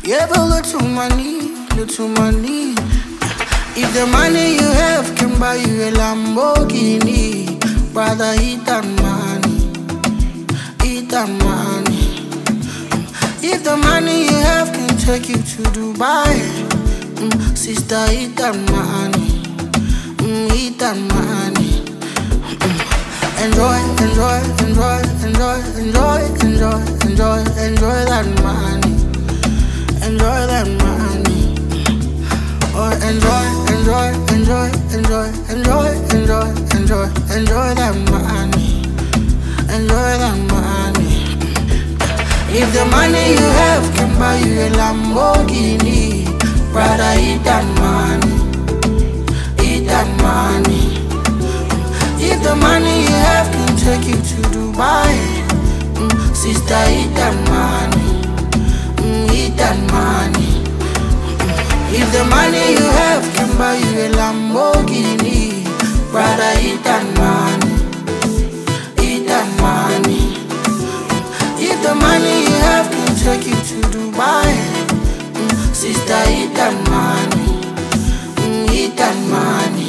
Give a little money, little money. If the money you have can buy you a Lamborghini, brother, eat that money, eat that money. If the money you have can take you to Dubai, sister, eat that money, eat that money. Enjoy, enjoy, enjoy, enjoy, enjoy, enjoy, enjoy, enjoy that money, enjoy that money. Or enjoy, enjoy, enjoy, enjoy, enjoy, enjoy, enjoy, enjoy that money, enjoy that money. If the money you have can buy you a Lamborghini, brother, eat that money, eat that money. If the money you have can take you to Dubai, sister, eat that money, eat that money. If the money you have can buy you a Lamborghini, brother, eat that money, eat that money. If the money you have can take you to Dubai, sister, eat that money, eat that money.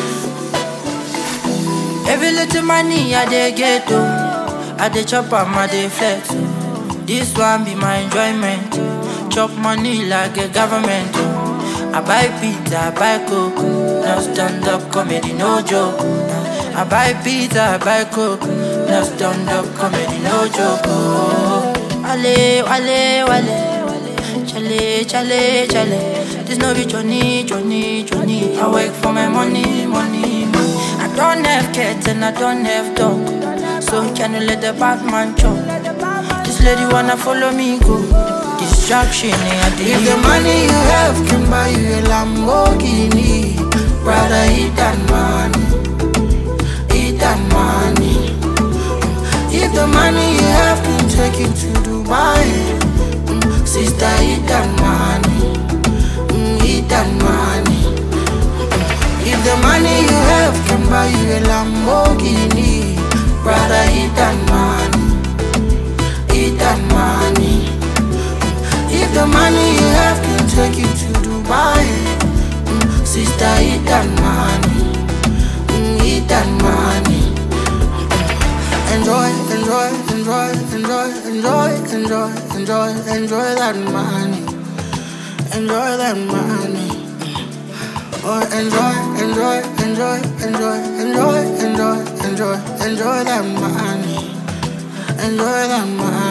Every little money I dey get, I dey chop am, I dey flex. This one be my enjoyment. Chop money like a government. I buy pizza, I buy coke. Now stand up comedy, no joke. I buy pizza, I buy coke. Now stand up comedy, no joke. Wale, wale, wale. Chale, chale, chale. This no be Johnny, Johnny, Johnny. I work for my money, money, money. I don't have kids and I don't have dog, so can you let the bad man chop? This lady wanna follow me go. Distraction, if the money you have can buy you a Lamborghini, brother, eat that money, eat that money. If the money you have can take you to Dubai, sister, eat that money, eat that money. If the money you have can buy you a Lamborghini, brother, eat that money, eat that money. If the money you have can take you to Dubai, sister, eat that money, eat that money. Enjoy, enjoy, enjoy, enjoy, enjoy, enjoy, enjoy, enjoy that money, enjoy that money. Or enjoy, enjoy, enjoy, enjoy, enjoy, enjoy, enjoy, enjoy that money, enjoy that money.